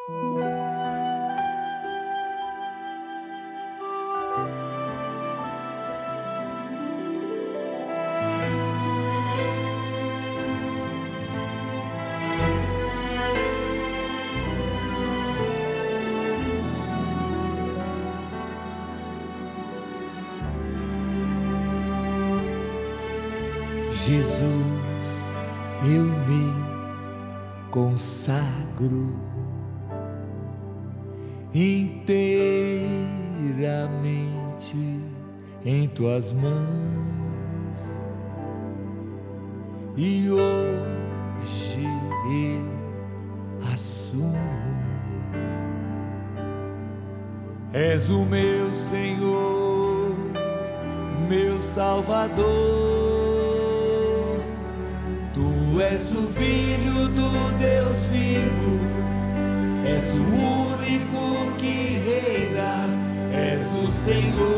Jesus, eu me consagro inteiramente em tuas mãos, e hoje eu assumo: és o meu Senhor, meu Salvador. Tu és o Filho do Deus vivo, és o único que reina, és o Senhor.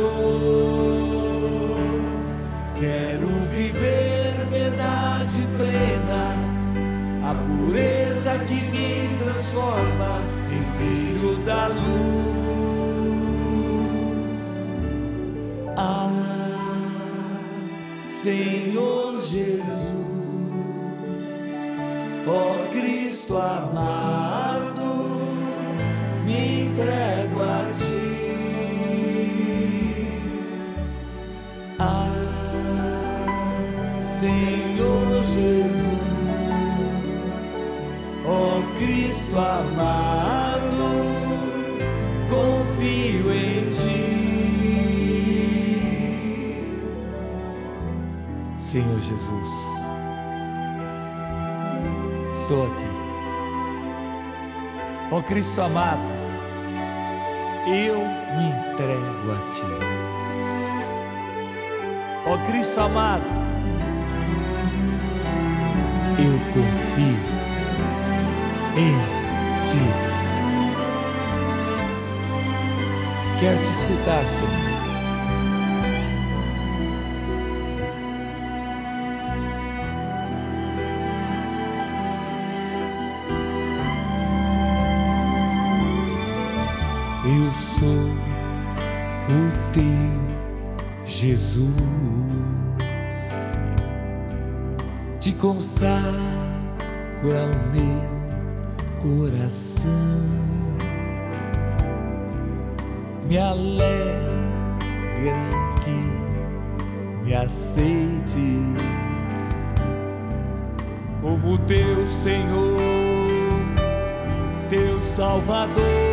Quero viver verdade plena, a pureza que me transforma em filho da luz. Ah, Senhor Jesus, ó Cristo amado, me entrego a ti. Ah, Senhor Jesus, ó Cristo amado, confio em ti. Senhor Jesus, estou aqui. Ó Cristo amado, eu me entrego a ti. Ó Cristo amado, eu confio em ti. Quero te escutar, Senhor. Eu sou o teu Jesus, te consagro ao meu coração. Me alegra que me aceites como teu Senhor, teu Salvador.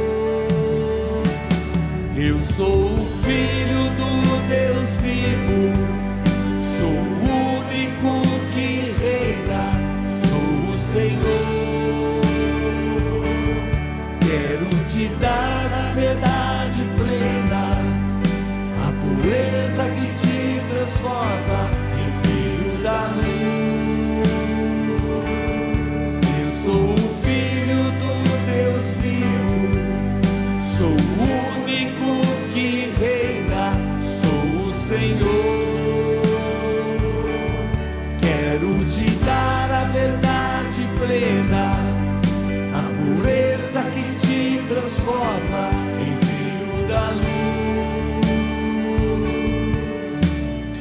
Eu sou o Filho do Deus vivo, sou o único que reina, sou o Senhor. Quero te dar a verdade plena, a pureza que te transforma em filho da luz. Eu sou o Filho do Deus vivo, sou o único que reina, sou o Senhor. Quero te dar a verdade plena, a pureza que te transforma em filho da luz.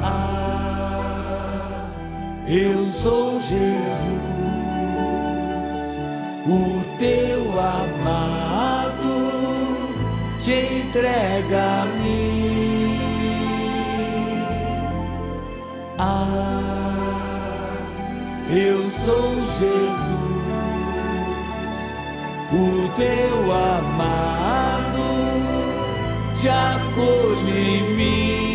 Ah, eu sou Jesus, o teu amado, te entrega a mim. Ah, eu sou Jesus, o teu amado, te acolhe em mim.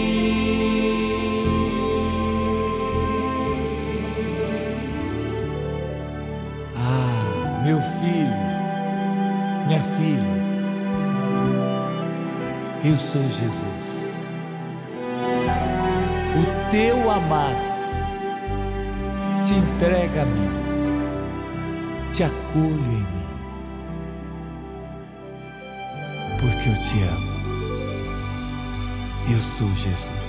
Ah, meu filho, minha filha, eu sou Jesus, o teu amado, te entrega a mim, te acolho em mim, porque eu te amo. Eu sou Jesus.